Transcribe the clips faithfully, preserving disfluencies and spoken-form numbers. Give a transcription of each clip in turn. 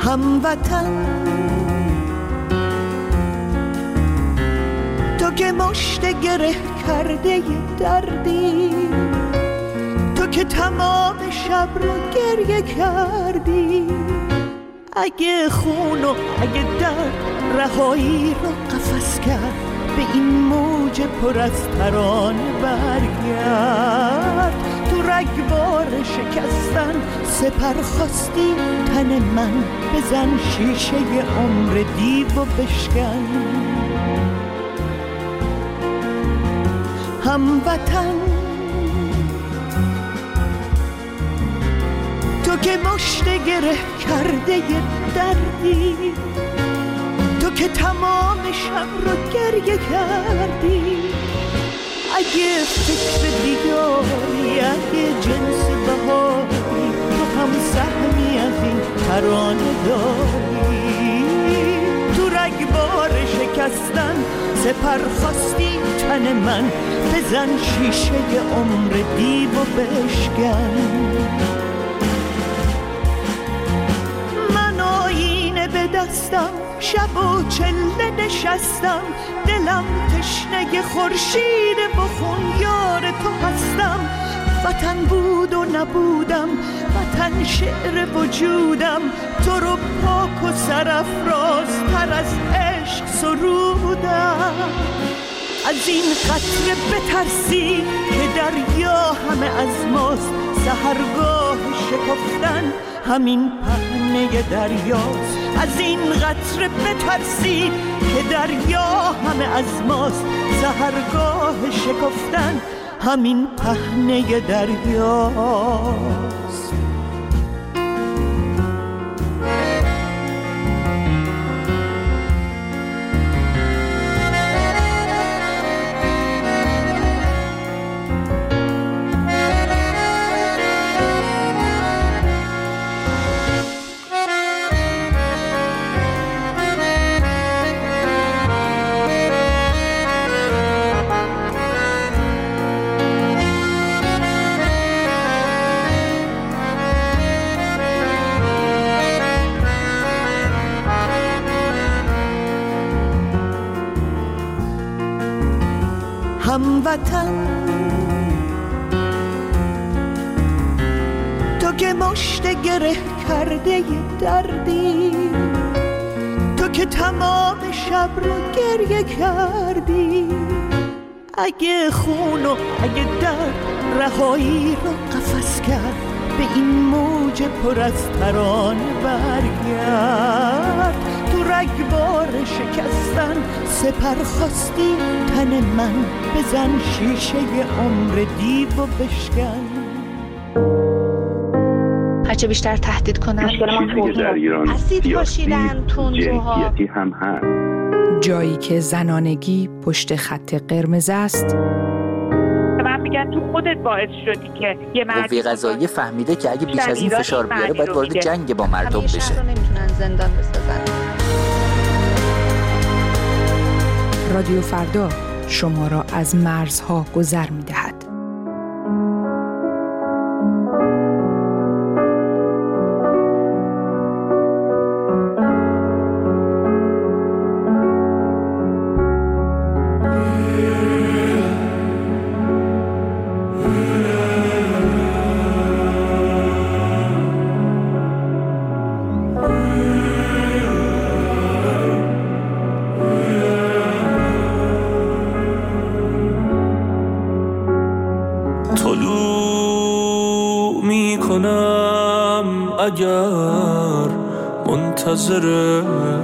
هموطن تو که مشت گره کرده ی دردی، تو که تمام شب رو گریه کردی، اگه خون و اگه درد رهایی رو قفس کرد، به این موج پر از ترانه برگرد. تو رگبار شکستن سپر خواستی تن من، بزن شیشه عمر دیو و بشکن. هموطن تو که مشت گره کرده ی دردی، تو که تمام شب رو گریه کردی، اگه فکر دیگاری، اگه جنس بهاری، تو هم سهمی از این ترانه داری. تو رگبار شکستن سپر خواستی تن من، بزن شیشه عمر دیو و بشکن. من آینه به دستم شب و چله نشستم، دلم تشنه خورشید بخون یار تو هستم. وطن بود و نبودم، وطن شعر وجودم، تو رو پاک و سرافراز تر از عشق سرودم. از این قطره بترسی که دریا همه از ماست، سحرگاه شکفتن همین پهنه دریاست. از این قطره بترسی که دریا همه از ماست، سحرگاه شکفتن همین پهنه دریاست. هموطن تو که مشت گره کرده ی دردی، تو که تمام شب رو گریه کردی، اگه خون و اگه درد رهایی رو قفس کرد، به این موج پر از ترانه برگرد. تو رگبار شکستن سپر خواستی تن من، بزن شیشه عمر دیو و بشکن. هرچه بیشتر تهدید کنن مشکل ما در ایران اسید پاشیدن، تندروها هم هست. جایی که زنانگی پشت خط قرمز است، من میگن تو خودت باعث شدی که یه مرد قوه قضاییه فهمیده که اگه بیش از این فشار بیاره باید وارد جنگ با مردم بشه. شهر رو نمیتونن زندان بسازن. رادیو فردا شما را از مرزها گذر می‌دهد. اگر منتظر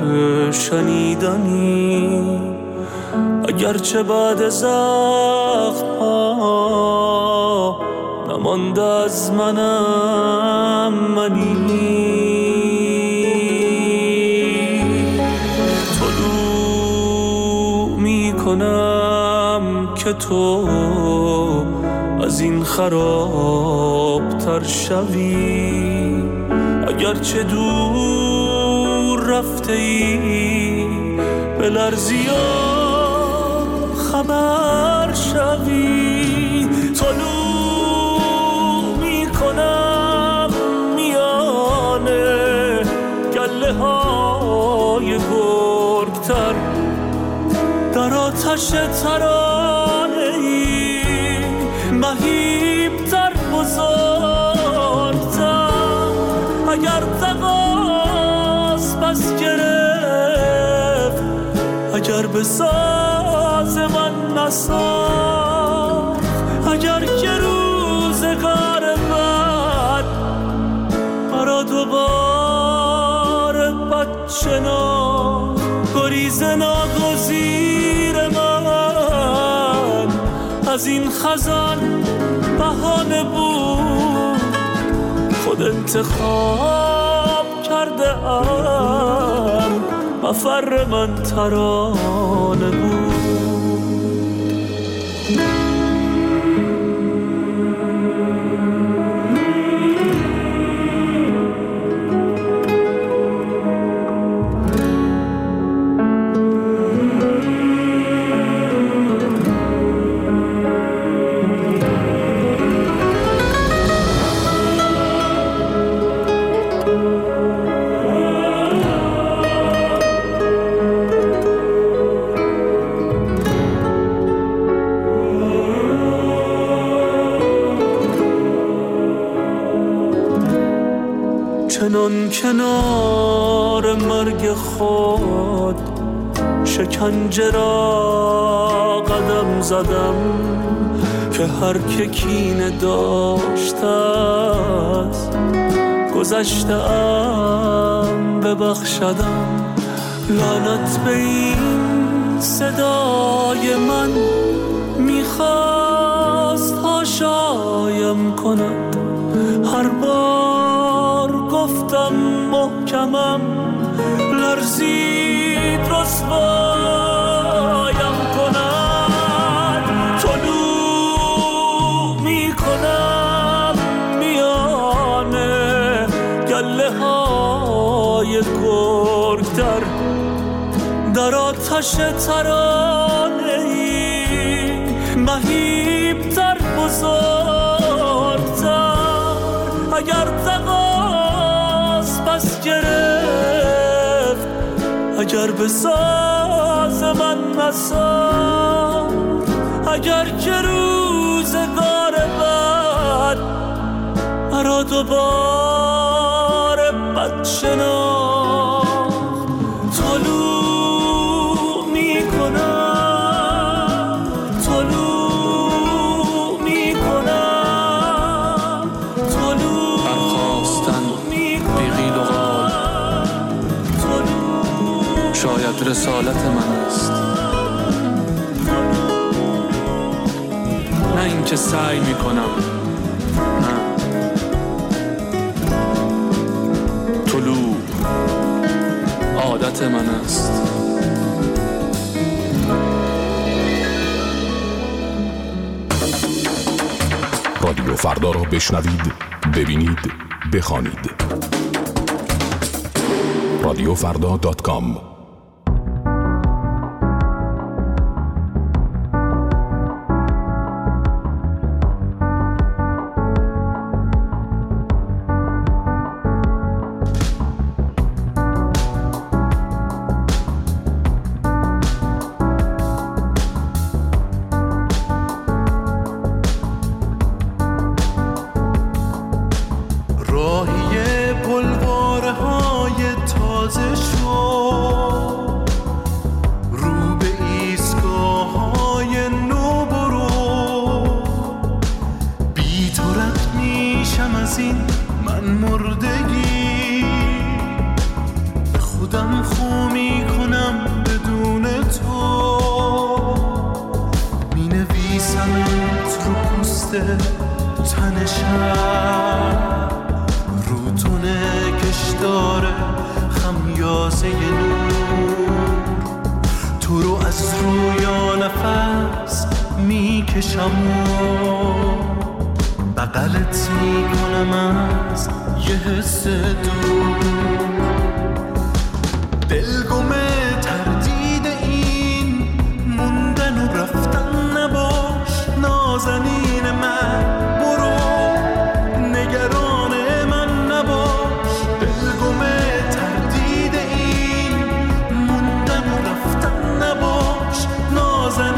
شنیدنی، اگرچه بعد زخم ها نمانده از منم منی، طلوع می کنم که تو از این خراب تر شوی، اگرچه دور رفته ای به لرزی خبر شوی، طلوع می کنم میانه گله آتش ترانه‌ای مهیب‌تر بزرگتر اگر تقاس پس گرفت اگر به ساز من نساخت اگر که روزگار بد مرا دوباره بد شناخت گریز ناگزیر من از این خزان بهانه بود خود انتخاب کرده ام مفر من ترانه بود چنان کنار مرگ خود شکنجه را قدم زدم که هر که کینه داشته است گذشته ام ببخشدم لعنت به این صدای من میخواست هاشایم کند هر بار گفتم محکمم لرزید رسوایم کند طلوع میکنم میانه گله های گرگتر در آتش ترانه‌ای مهیب‌تر بزرگتر اگر تقاس پس گرفت اگر به ساز من نساخت اگر که روزگار بد مرا دوباره بد شناخت طلوع میکنم طلوع میکنم طلوع برخواستن بیغیل و غال شاید رسالت من است نه اینکه سعی میکنم نه طلوع عادت من است رادیو فردا را بشنوید، ببینید، بخوانید. رادیو فردا دات کام بغلت میکنم از یه حس دور دلگمه تردید این موندن و رفتن نباش نازنین من برو نگران من نباش دلگمه تردید این موندن و رفتن نباش نازنین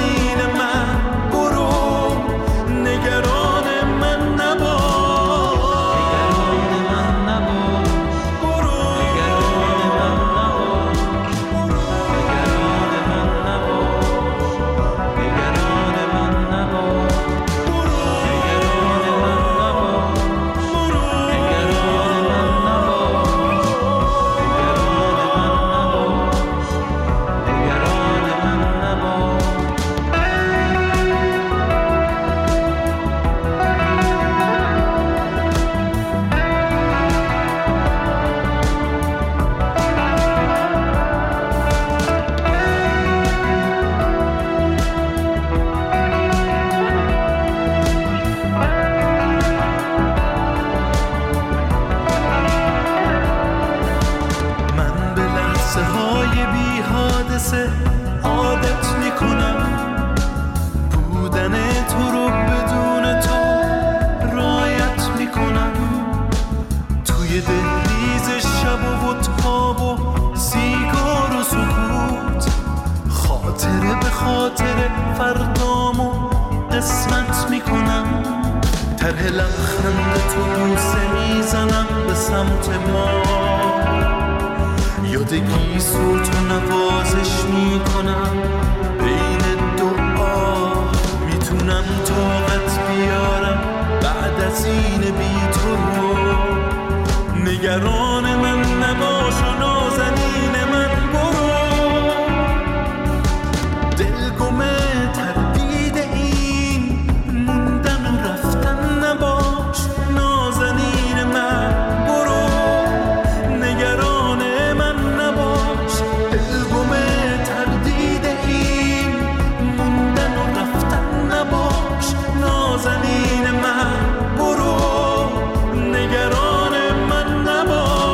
قصه های بی حادثه عادت میکنم، بودن تو رو بدون تو رایت میکنم، توی دهلیز شب و تاب و سیگار و سکوت، خاطره به خاطره فردامو قسمت میکنم، طرح لبخند تو بوسه میزنم به سمت ما، یاد گیسو تو نوازش میکنم بین دعا، میتونم طاقت بیارم بعد از این بی تو رو، نگران من نباش و نازنین من برو، دلگمه تردید این موندن و رفتن نباش، نازنین من برو، نگران من نباش، دلگمه تردید این موندن و رفتن نباش، نازنین من برو، نگران من نباش،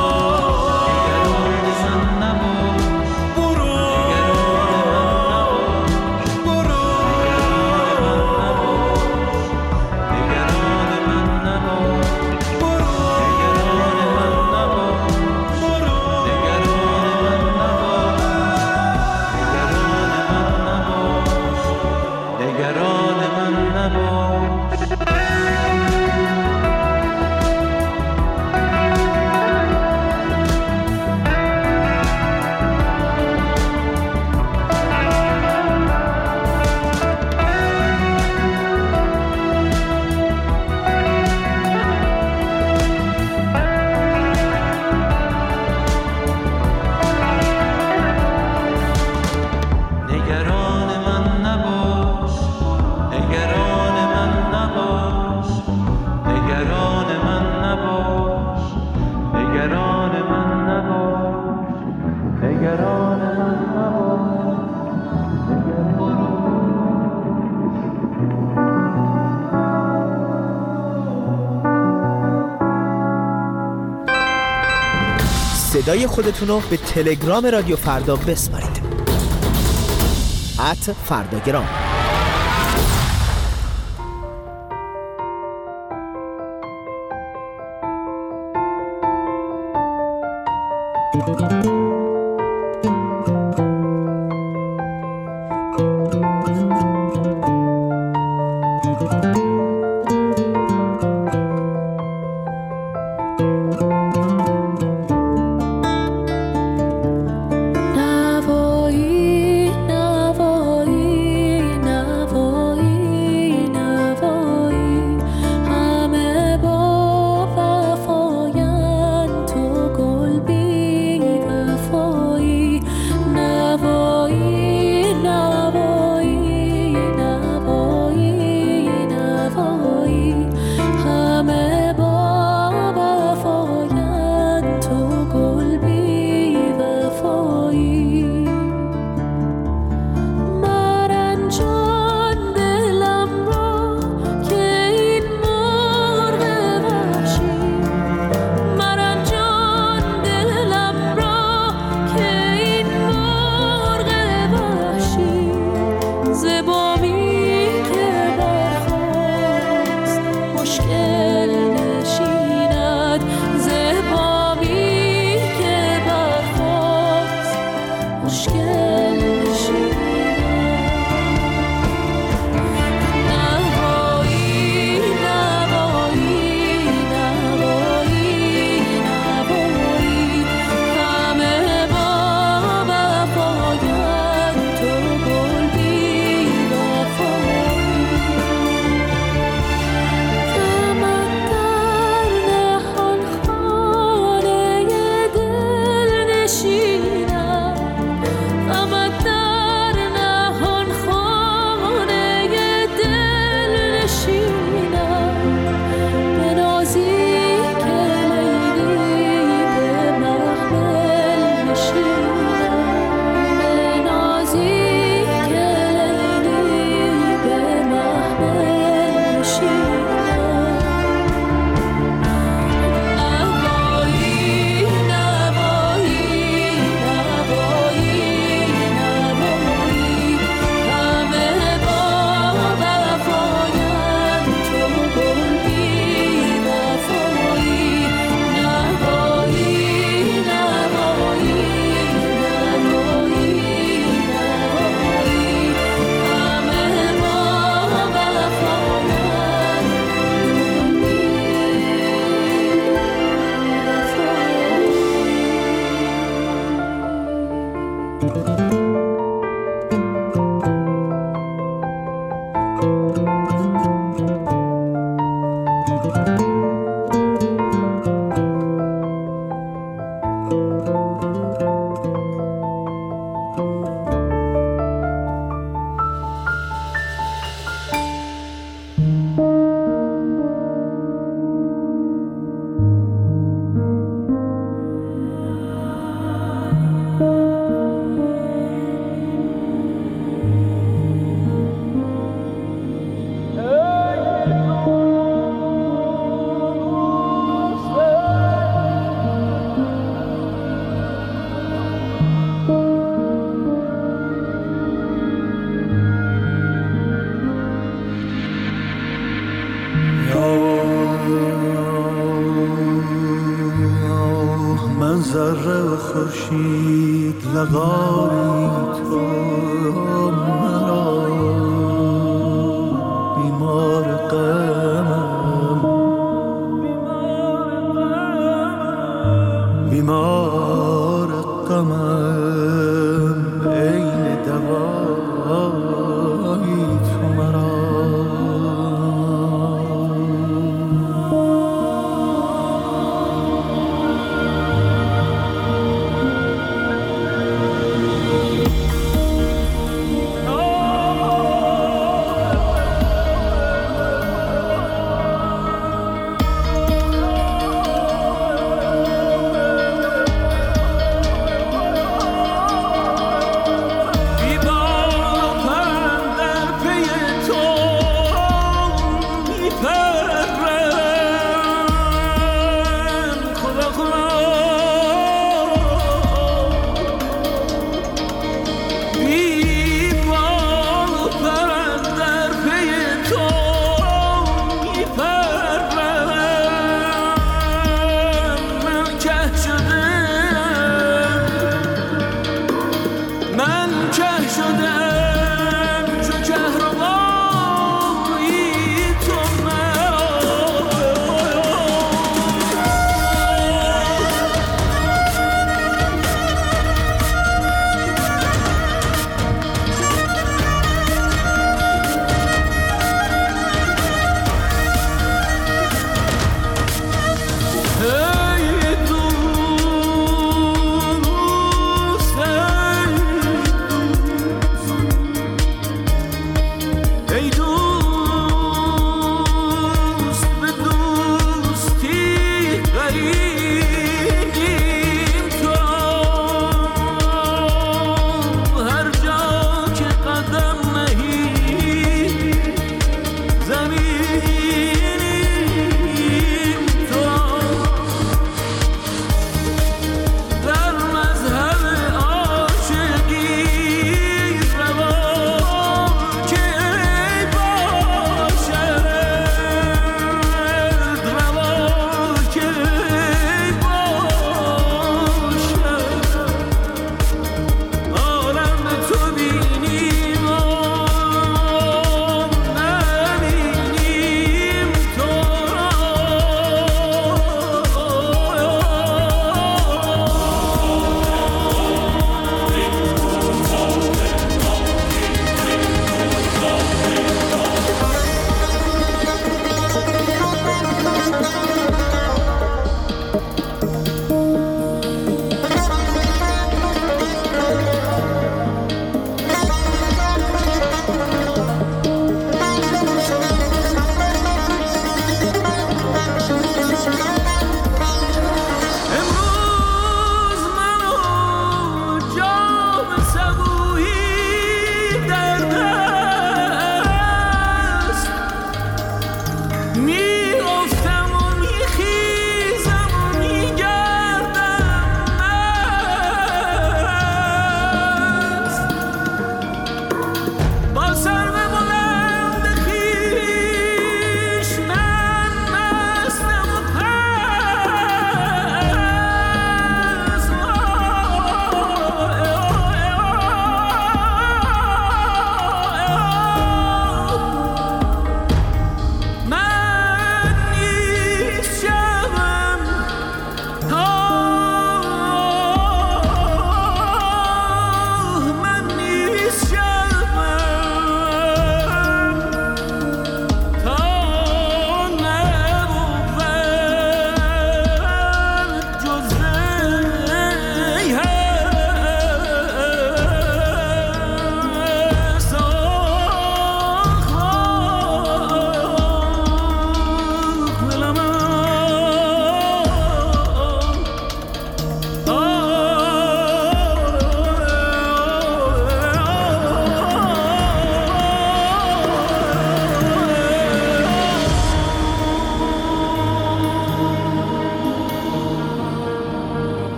صدای خودتون رو به تلگرام رادیو فردا بسپارید. ات فرداگرام.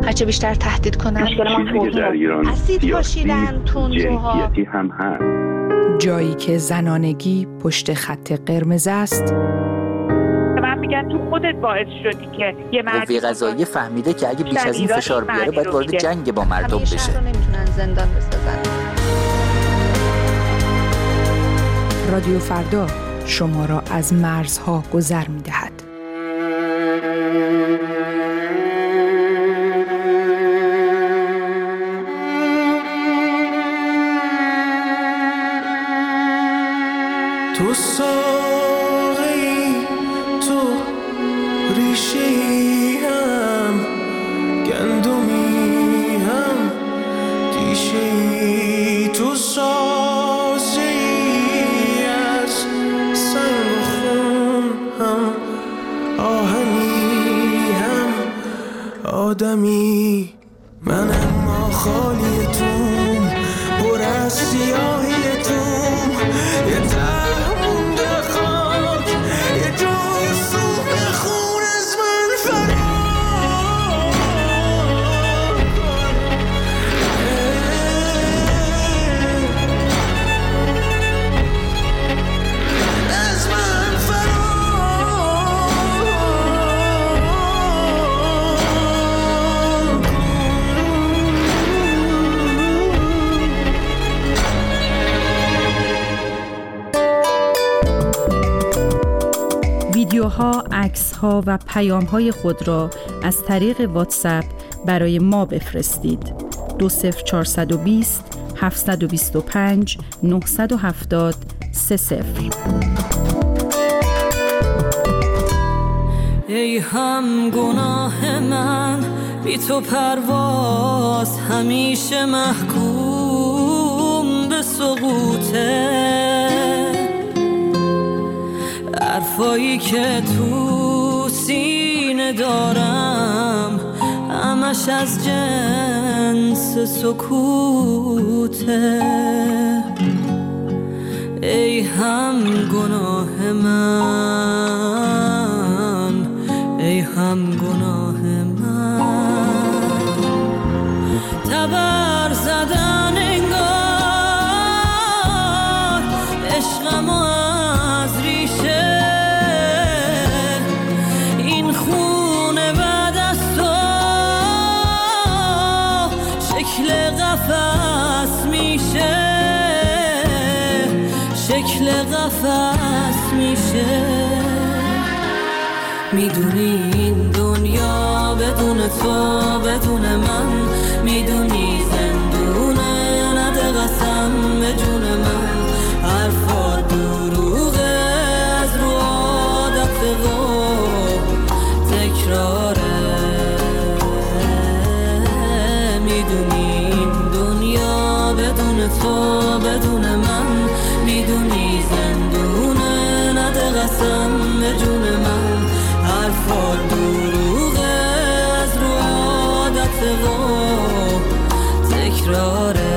هرچه بیشتر تهدید کنن. چیزی که در ایران اسید پاشیدن تندروها جنسیتی هم هست. جایی که زنانگی پشت خط قرمز است. من میگن تو خودت باعث شدی که یه مرد قوه قضاییه فهمیده که اگه بیش از این فشار بیاره باید وارد جنگ با مردم بشه. همیشه رو نمیتونن زندان بسازن. رادیو فردا شما را از مرزها گذر می‌دهد. تو ساقی تو ریشه‌ای هم گندمی هم دیشه‌ای تو سازی از سنگ و خون هم آهنی هم آدمی من اما خالی توم پر از سیاهی توم یه ویدیوها، عکس‌ها و پیام‌های خود را از طریق واتساپ برای ما بفرستید. دو صفر چهارصد و بیست هفتصد و بیست و پنج نهصد و هفتاد سه صفر. ای هم گناه من بی تو پرواز همیشه محکوم به سقوطه، حرفایی که تو سینه دارم همش از جنس سکوته. ای هم گناه من، ای هم گناه من، تبر زدن انگار عشقم از ریشه، این خونه بعد از تو شکل قفس میشه، شکل قفس میشه. میدونی این دنیا بدون تو بدون من، میدونی زندونه نده قسم به جون من، حرفا دروغه از رو عادت و تکراره. میدونی این دنیا بدون تو بدون من، میدونی زندونه نده قسم به جون من، حرفا دروغه از رو عادت و تکراره.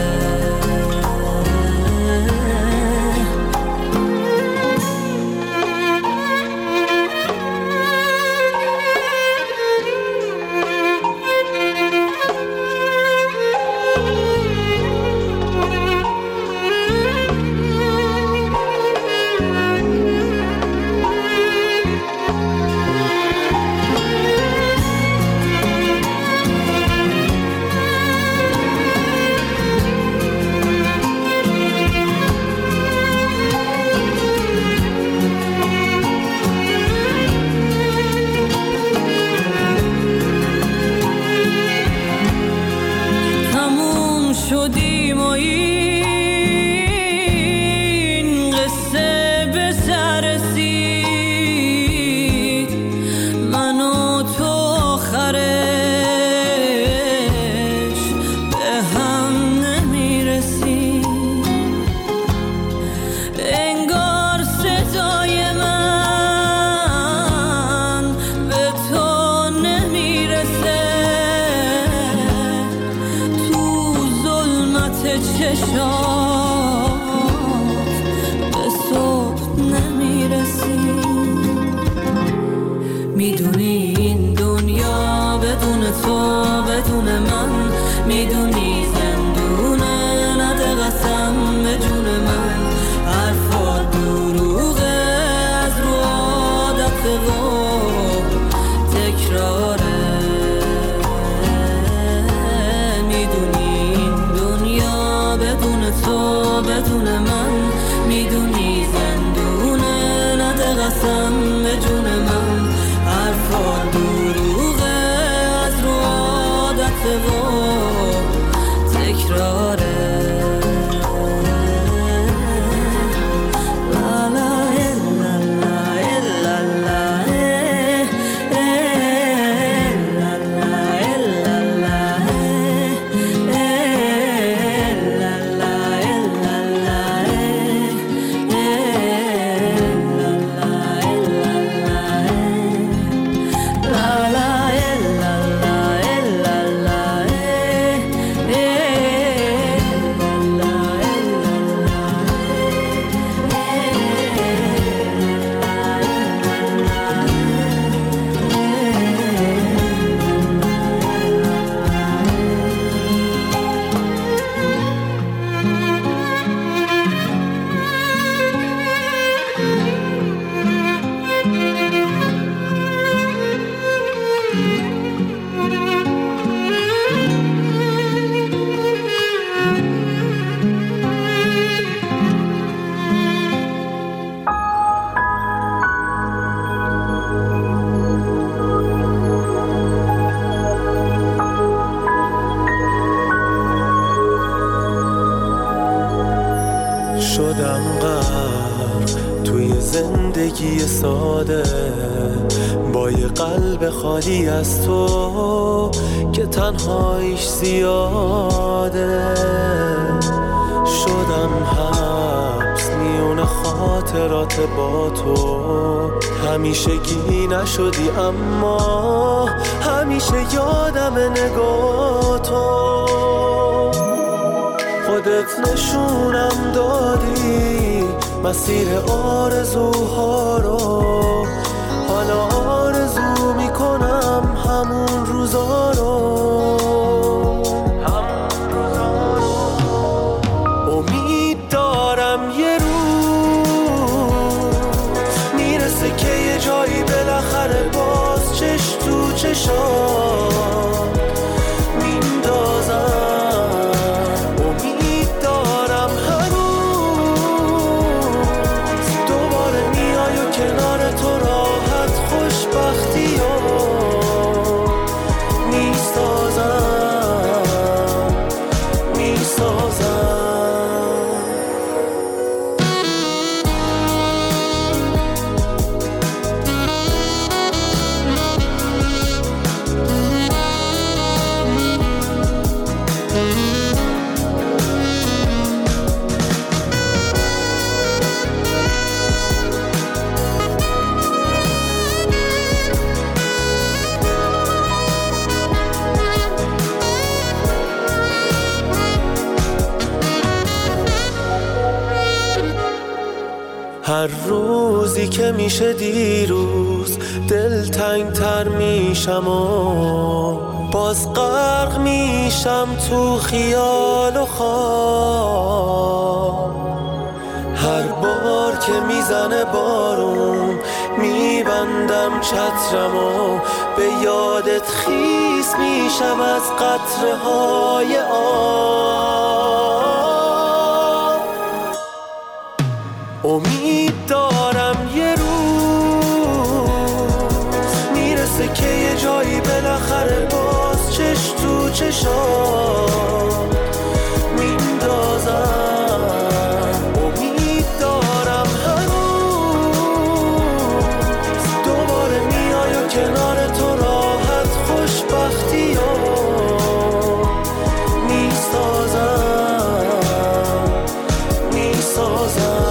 شدیم و این قصه به سر رسید، من و تو آخرش به هم نمیرسید. انگار صدای من به تو نمیرسه، چشات به صبح نمیرسی. میدونی این دنیا بدون تو بدون من میدونی زندونه، نده قسم به جون من حرفا دروغه، از رو عادت و تکراره. میدونی این دنیا بدون تو بدون من میدونی زندونه، نده قسم به جون من حرفا دروغه، از رو عادت و تکراره. شدم غرق توی زندگی ساده، با یه قلب خالی از تو که تنهاییش زیاده. شدم حبس میون خاطرات با تو، همیشگی نشدی اما همیشه یادم نگاه تو. خودت نشونم دادی مسیر آرزوها رو، حالا آرزو میکنم همون روزا رو. امید دارم یه روز میرسه که یه جایی بالاخره باز چش تو چشام میندازم. هر روزی که میشه دیروز دلتنگ تر میشم و باز غرق میشم تو خیال و خواب. هر بار که میزنه بارون میبندم چترم و به یادت خیس میشم از قطره های آب. امید دارم یه روز میرسه که یه جایی بالاخره باز چش تو چشام میندازم. امید دارم هنوز دوباره میای و کنار تو راحت خوشبختی ها میسازم میسازم.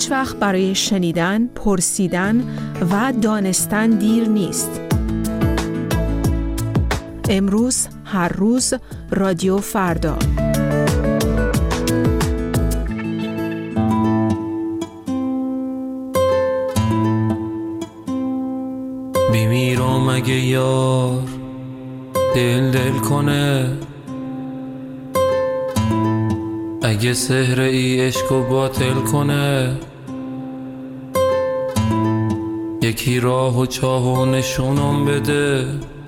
هیچ وقت برای شنیدن، پرسیدن و دانستن دیر نیست. امروز، هر روز، رادیو فردا. بیمیرم اگه یار دل دل کنه، اگه سحر ای عشقو باطل کنه، یکی راه و چاه و نشونم بده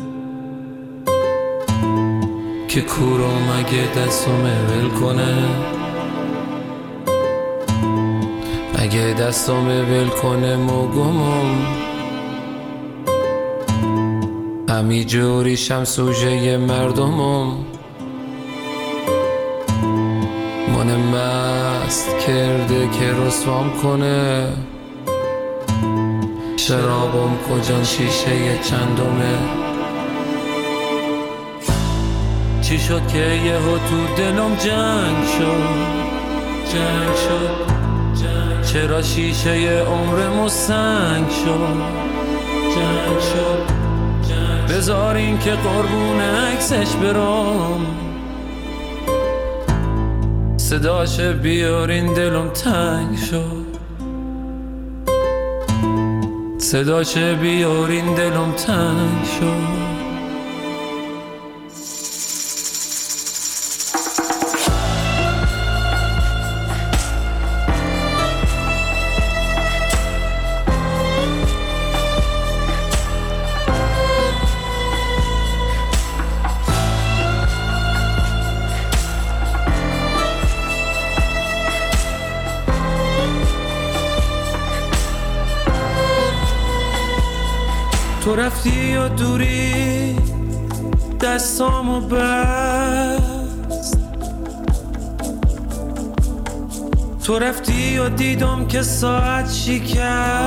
که کورم اگه دستم ول کنه، اگه دستم ول کنه موگمم همی جوریشم سوژه مردمم، من مست کرده که رسوام کنه، شرابم کجان شیشه چندمه، چی شد که یهو تو دلم جنگ شد، جنگ شد، چرا شیشه عمرمو سنگ شد، جنگ شد، بذارین که قربون عکسش برام، صداش بیارین دلم تنگ شد، صداش بیارین دلم تنگ شد. تو رفتی و دوری دستامو بست، تو رفتی و دیدم که ساعت شکست،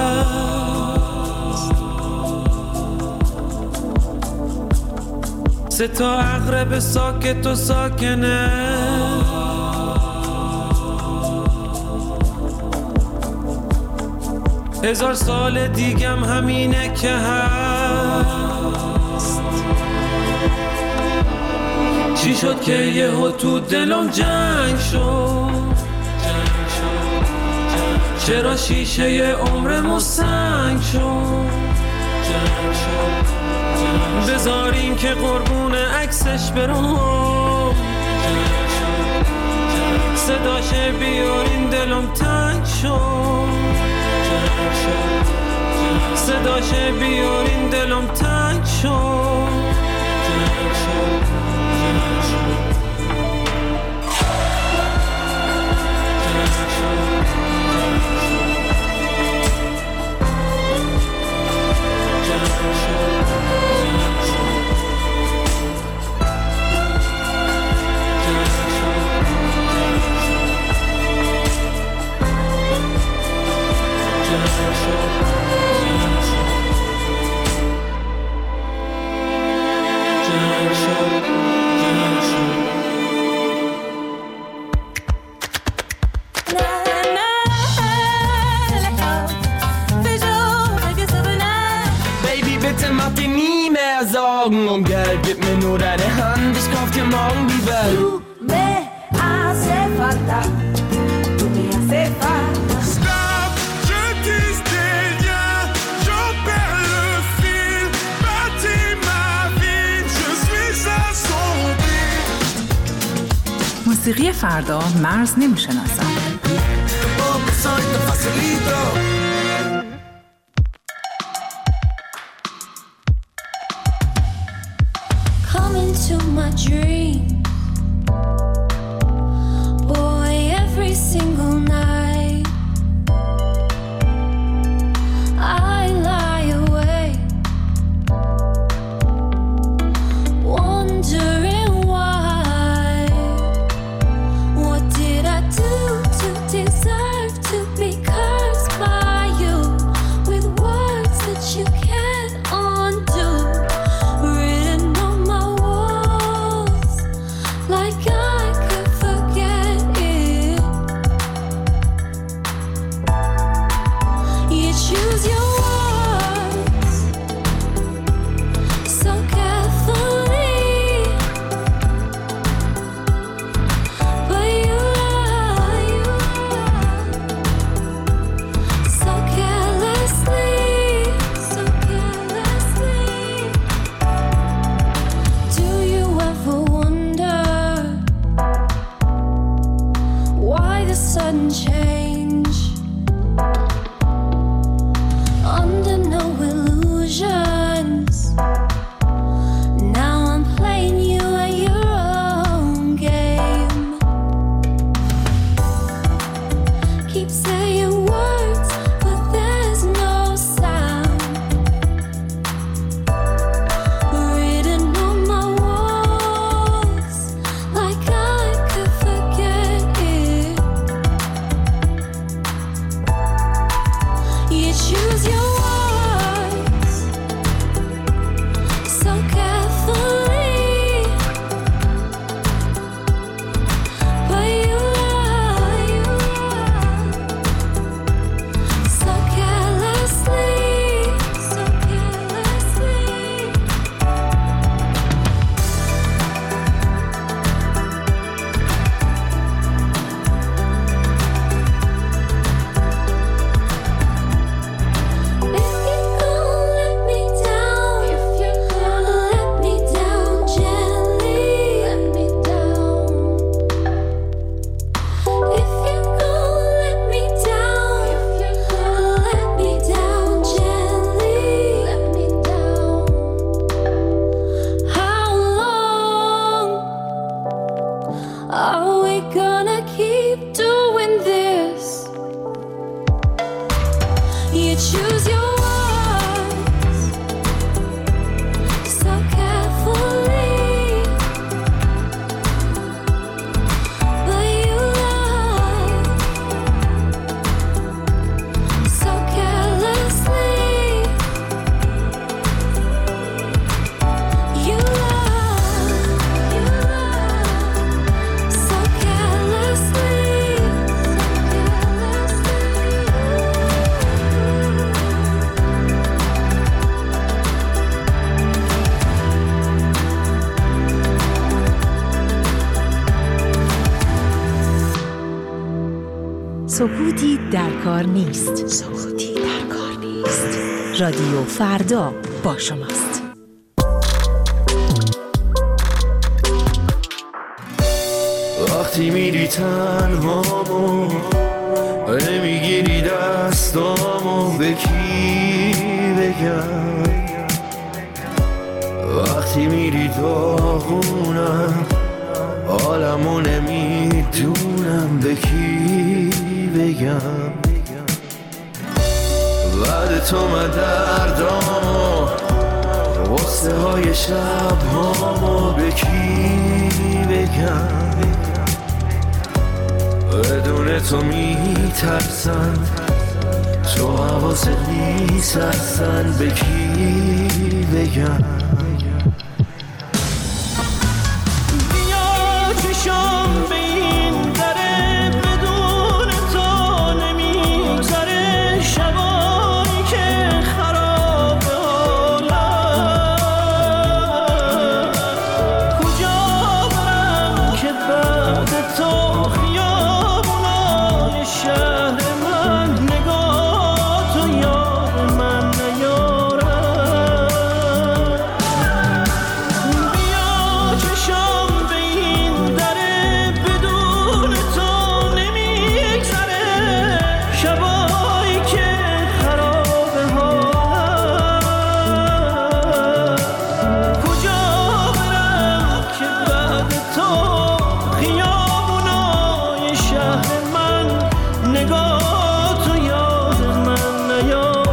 سه تا عقرب ساکت و ساکنه، هزار سال دیگم همینه که هست. چی شد که یهو تو دلم جنگ شد، چرا شیشه عمرمو سنگ شد، بذارین که قربون عکسش برم، صداش بیارین دلم تنگ شد، صداش بیارین دلم تنگ شد. Um Geld, gib mir nur deine Hand, ich kauf dir morgen die Welt. Du me hace falta, tu me hace falta. Stop, je tisse des liens, j'en perds le fil. Bâtis ma vie, je suis assombri. موسیقی فردا مرز نمیشناسد. To my dream, boy, every single night I lie awake, wondering why. What did I do? choose your words so carefully, but you lie so carelessly. You lie, you lie so carelessly. سکوتی در کار نیست. سکوتی در کار نیست. رادیو فردا با شماست. وقتی میری تنهامو نمیگیری دستامو به کی بگم، وقتی میری داغونم حالمو نمیدونم به کی بگم. بعد تو من دردامو غصه های شب هامو به کی بگم. بدون تو میترسن، تو حواست نیست اصلا به کی بگم. بیا چشم به این دره، بدون تو نمیگذره شبایی که خراب حالم. کجا برم که بعد تو خیابونای شهر من نگاه تو یاد من نیارم. بیا چشم به این دره، بدون تو نمیگذره شبایی که خراب حالم. کجا برم که بعد تو خیابونای شهر من نگاه تو یاد من نیارم.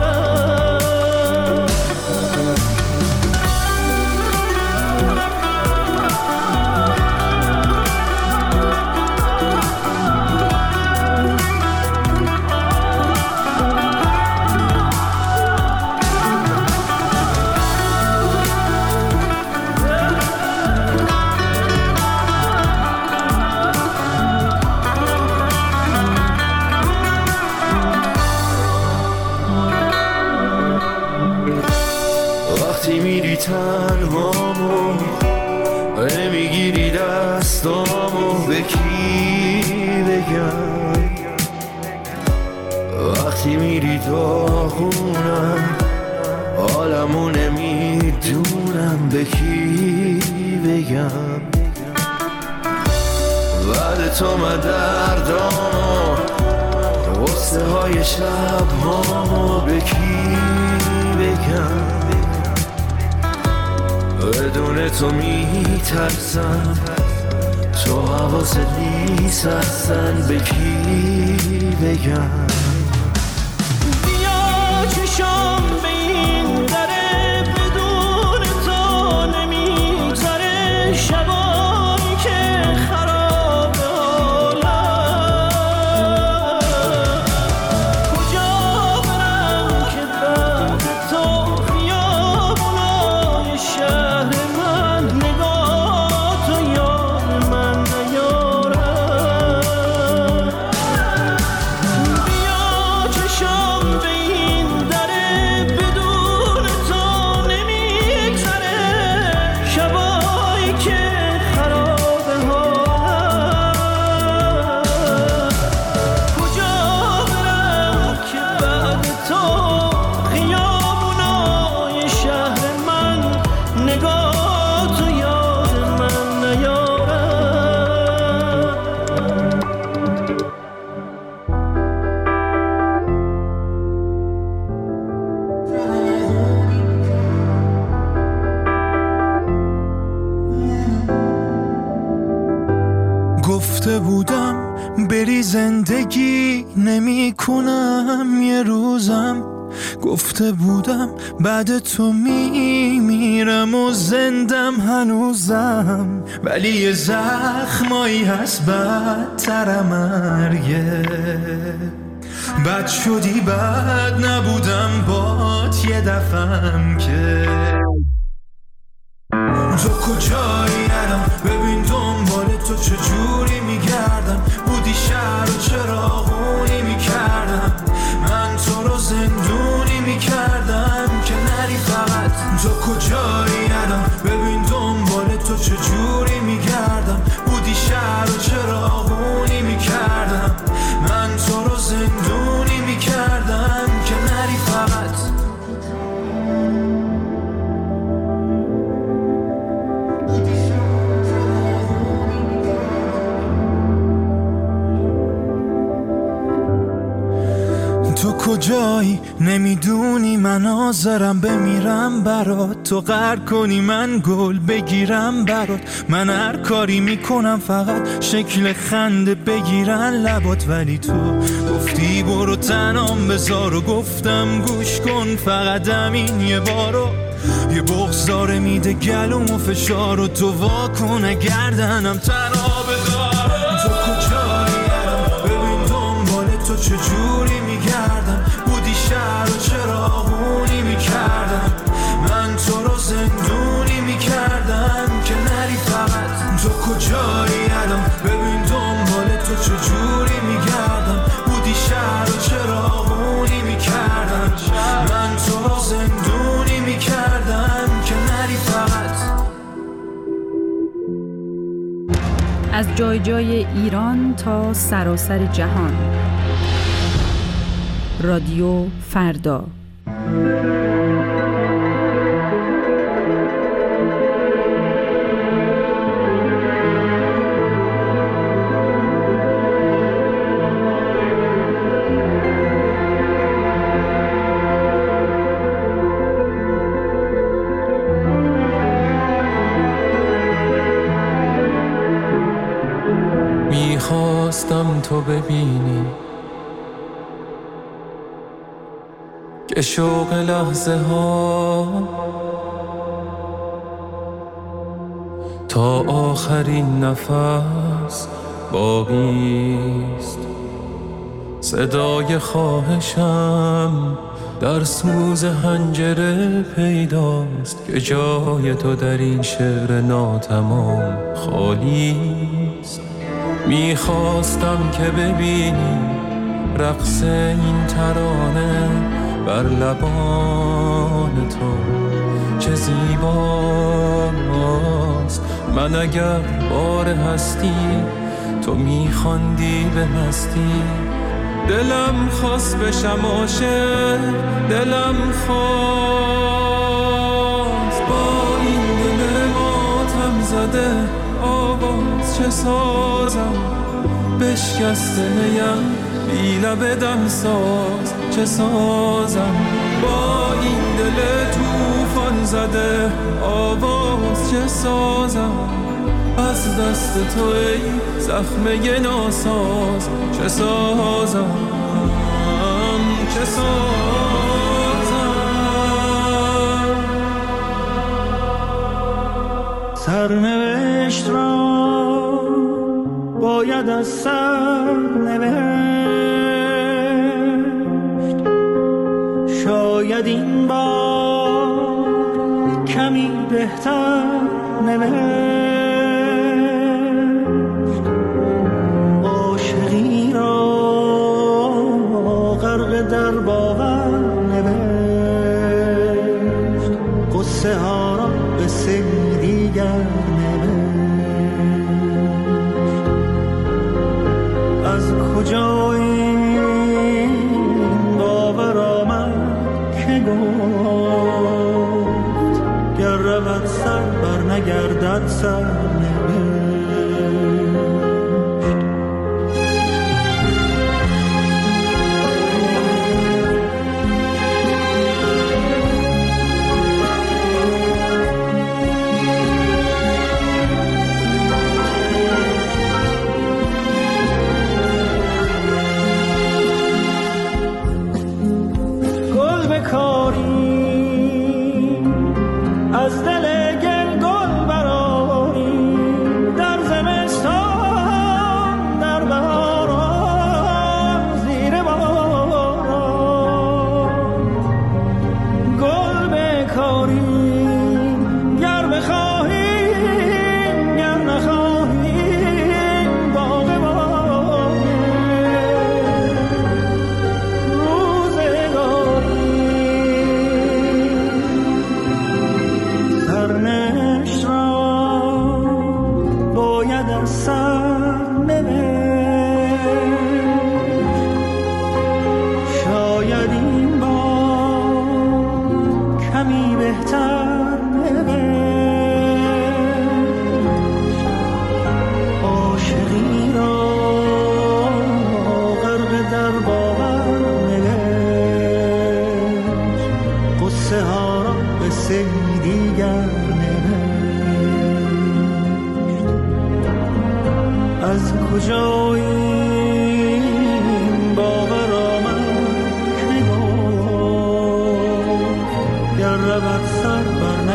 وقتی میری تنهامو نمیگیری دستامو به کی بگم. وقتی میری داغونم حالمو نمیدونم به کی بگم. بعد تو من دردامو غصه های شب هامو به کی بگم. بدون تو میترسم، تو حواست نیست اصلا به کی بگم. بیا چشم به این دره، بدون تو نمیگذره شبایی که خراب حالم. کجا برم که بعد تو خیابونای شهر من نگاه تو یاد من نیارم. بیا چشم به این دره، بدون تو نمیگذره شبایی که خراب حالم. کجا برم که بعد تو خیابونای شهر من نگاه تو یاد من نیارم. گفته بودم بری زندگی نمی کنم یه روزم گفته بودم بعد تو می میرم و زندم هنوزم، ولی یه زخمایی هست بدتر مرگه. بد شدی بد نبودم بات یه دفعم که تو کجایی الان؟ ببین دنبال تو چجوری میگردم، بودی شهر و چراغونی میکردم، من تو رو زندونی میکردم که نری فقط. تو کجایی الان؟ ببین دنبال تو چجوری میگردم، بودی شهر و چراغونی میکردم، من تو رو زندونی میکردم که نری فقط. تو کجایی؟ نمیدونی من حاضرم بمیرم برات، تو غر کنی من گل بگیرم برات، من هر کاری میکنم فقط شکل خنده بگیرن لبات، ولی تو گفتی برو تنام بذار و گفتم گوش کن فقط همین یه بارو، یه بغض داره میده گلوم و فشار و تو واکن گردنم تنها بذار. تو کجایی الان؟ ببین دنبال تو چجوری میگردم، بودی شهر و چراغونی میکردم، من تو رو زندونی میکردم که نری فقط. تو کجایی الان؟ ببین دنبال تو چجوری میگردم، بودی شهر و چراغونی میکردم، من تو رو زندونی میکردم که نری فقط. از جای جای ایران تا سراسر جهان، رادیو فردا. میخواستم تو ببینی که شوق لحظه ها تا آخرین نفس باقیست، صدای خواهشم در سوز حنجره پیداست که جای تو در این شعر ناتمام خالیست. میخواستم که ببینی رقص این ترانه بر لبان تو چه زیباست. من اگر بار هستی تو میخواندی به مستی، دلم خواست بشم عاشق، دلم خواست با این دل ماتم زده آواز چه سازم، بشکسته نیم بی لب دم ساز چه سازم، با این دل توفان زده آواز چه سازم، از دست تو ای زخمه ناساز چه سازم چه سازم. سرنوشت را باید از سر نوشت، شاید این بار کمی بهتر نوشت، عاشقی را غرق در باور نوشت، قصه ها را به سه دیگر کجا این باور آمد که گفت گر رود سر بر نگردد سر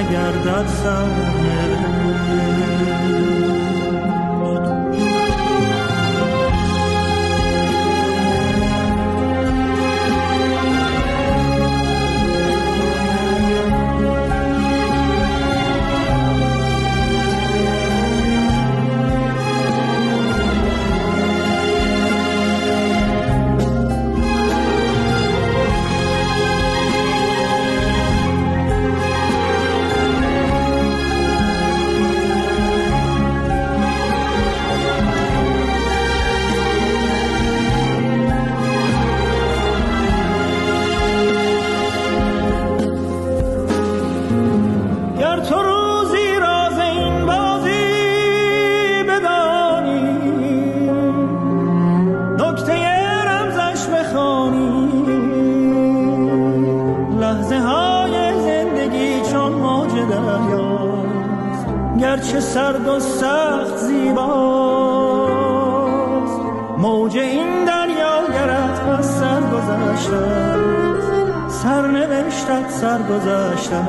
نگردد سرنوشت. گرچه سرد و سخت زیباست، موج این دریا گرت از سر گذشته، سرنوشتت سر گذشته.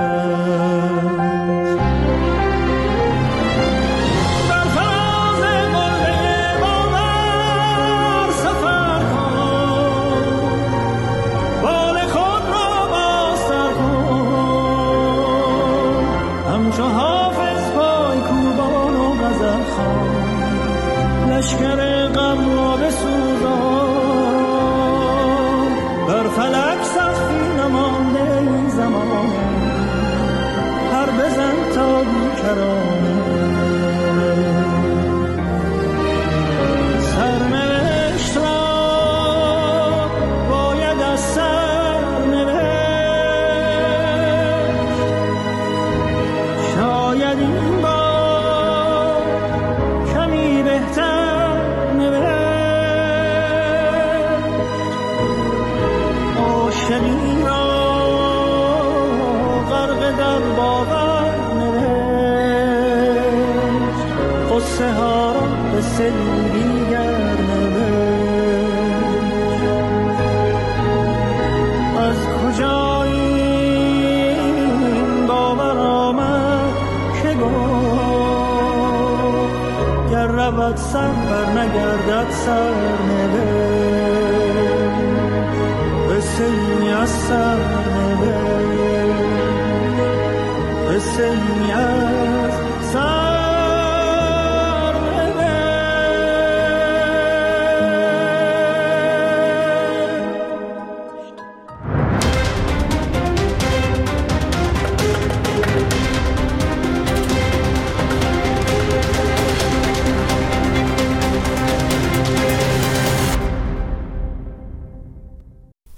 لشکر غم را بسوزان، بر فلک سختی نمانده این زمانه، پر بزن تا بیکرانه. سرنوشت را باید از سر نوشت، شاید این بار کمی بهتر عاشقی را غرق در باور نوشت، قصه ها را به سری دیگر نوشت. از کجا این باور آمد که گفت گر رود سر بر نگردد سر نوشت، قصه‌ای از سر نوشت، قصه‌ای از سر